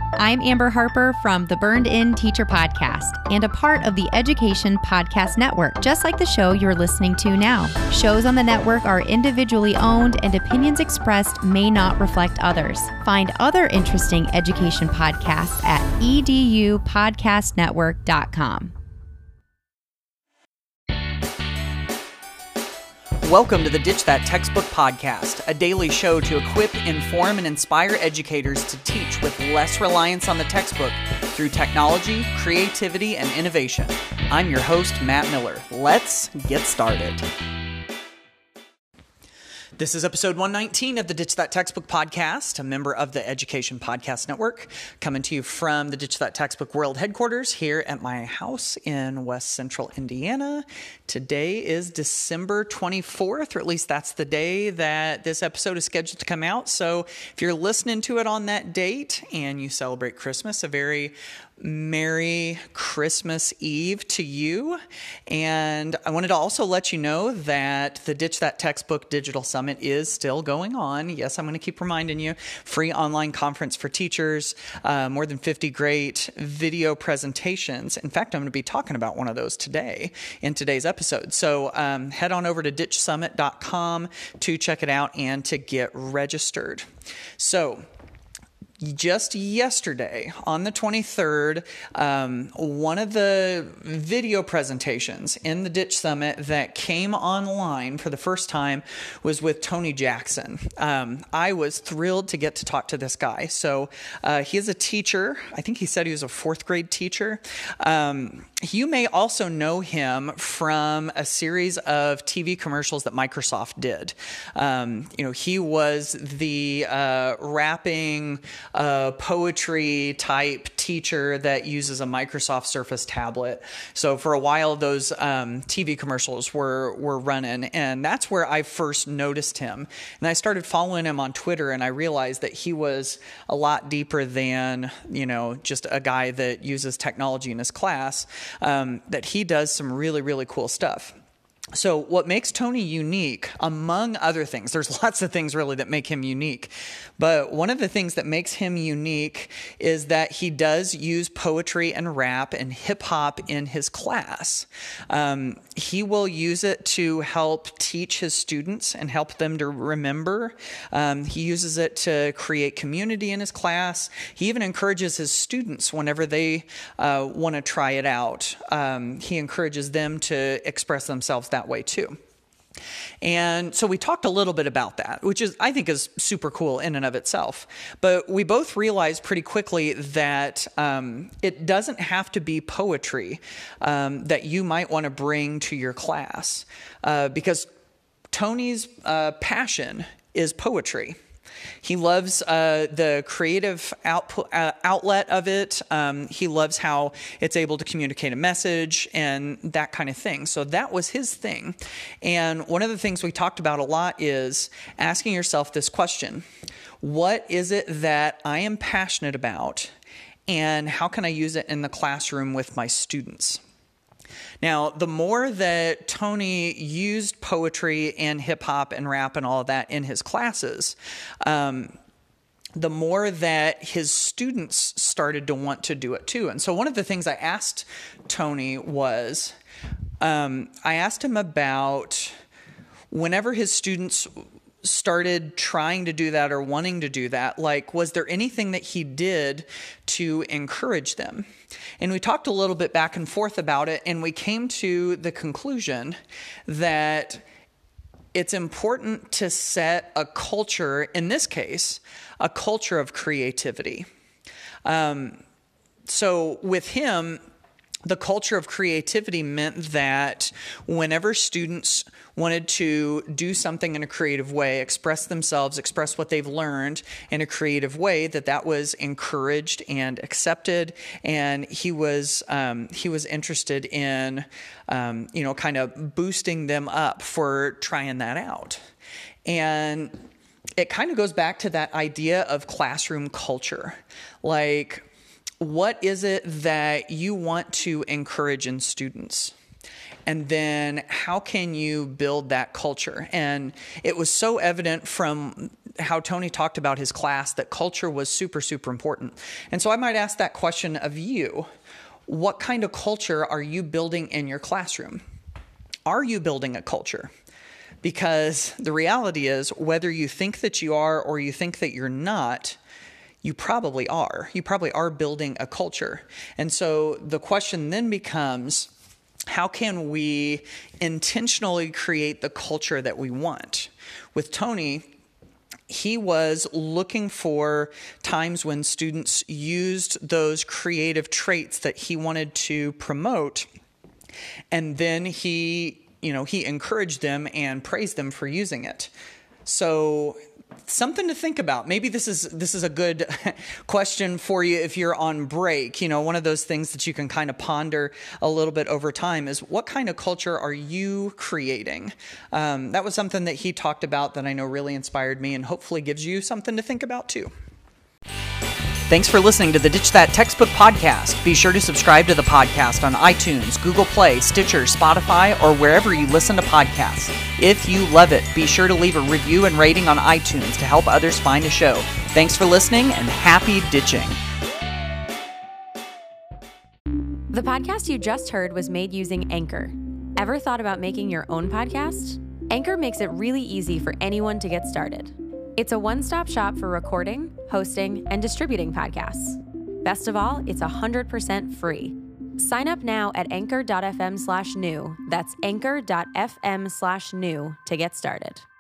I'm Amber Harper from the Burned In Teacher Podcast and a part of the Education Podcast Network, just like the show you're listening to now. Shows on the network are individually owned and opinions expressed may not reflect others. Find other interesting education podcasts at edupodcastnetwork.com. Welcome to the Ditch That Textbook Podcast, a daily show to equip, inform, and inspire educators to teach with less reliance on the textbook through technology, creativity, and innovation. I'm your host, Matt Miller. Let's get started. This is episode 119 of the Ditch That Textbook Podcast, a member of the Education Podcast Network, coming to you from the Ditch That Textbook World headquarters here at my house in West Central Indiana. Today is December 24th, or at least that's the day that this episode is scheduled to come out. So if you're listening to it on that date and you celebrate Christmas, a very Merry Christmas Eve to you. And I wanted to also let you know that the Ditch That Textbook Digital Summit is still going on. Yes, I'm going to keep reminding you. Free online conference for teachers, more than 50 great video presentations. In fact, I'm going to be talking about one of those today in today's episode. So head on over to ditchsummit.com to check it out and to get registered. So just yesterday, on the 23rd, one of the video presentations in the Ditch Summit that came online for the first time was with Tony Jackson. I was thrilled to get to talk to this guy. So he is a teacher. I think he said he was a fourth grade teacher. You may also know him from a series of TV commercials that Microsoft did. He was the rapping poetry type teacher that uses a Microsoft Surface tablet. So for a while, those TV commercials were running, and that's where I first noticed him. And I started following him on Twitter, and I realized that he was a lot deeper than, just a guy that uses technology in his class, that he does some really, really cool stuff. So what makes Tony unique, among other things, there's lots of things really that make him unique, but one of the things that makes him unique is that he does use poetry and rap and hip hop in his class. He will use it to help teach his students and help them to remember. He uses it to create community in his class. He even encourages his students whenever they want to try it out. He encourages them to express themselves that way too. And so we talked a little bit about that, which I think is super cool in and of itself. But we both realized pretty quickly that it doesn't have to be poetry that you might want to bring to your class, because Tony's passion is poetry. He loves the creative outlet of it. He loves how it's able to communicate a message and that kind of thing. So that was his thing. And one of the things we talked about a lot is asking yourself this question: what is it that I am passionate about, and how can I use it in the classroom with my students? Now, the more that Tony used poetry and hip hop and rap and all of that in his classes, the more that his students started to want to do it too. And so one of the things I asked Tony was, I asked him about whenever his students started trying to do that or wanting to do that, was there anything that he did to encourage them? And we talked a little bit back and forth about it, and we came to the conclusion that it's important to set a culture, in this case, a culture of creativity. So with him, the culture of creativity meant that whenever students wanted to do something in a creative way, express themselves, express what they've learned in a creative way, that was encouraged and accepted. And he was interested in, kind of boosting them up for trying that out. And it kind of goes back to that idea of classroom culture. What is it that you want to encourage in students? And then how can you build that culture? And it was so evident from how Tony talked about his class that culture was super, super important. And so I might ask that question of you. What kind of culture are you building in your classroom? Are you building a culture? Because the reality is, whether you think that you are or you think that you're not, you probably are. You probably are building a culture. And so the question then becomes, how can we intentionally create the culture that we want? With Tony, he was looking for times when students used those creative traits that he wanted to promote, and then he encouraged them and praised them for using it. So something to think about. Maybe this is a good question for you if you're on break. One of those things that you can kind of ponder a little bit over time is, what kind of culture are you creating? That was something that he talked about that I know really inspired me and hopefully gives you something to think about too. Thanks for listening to the Ditch That Textbook podcast. Be sure to subscribe to the podcast on iTunes, Google Play, Stitcher, Spotify, or wherever you listen to podcasts. If you love it, be sure to leave a review and rating on iTunes to help others find the show. Thanks for listening and happy ditching. The podcast you just heard was made using Anchor. Ever thought about making your own podcast? Anchor makes it really easy for anyone to get started. It's a one-stop shop for recording, hosting, and distributing podcasts. Best of all, it's 100% free. Sign up now at anchor.fm/new. That's anchor.fm/new to get started.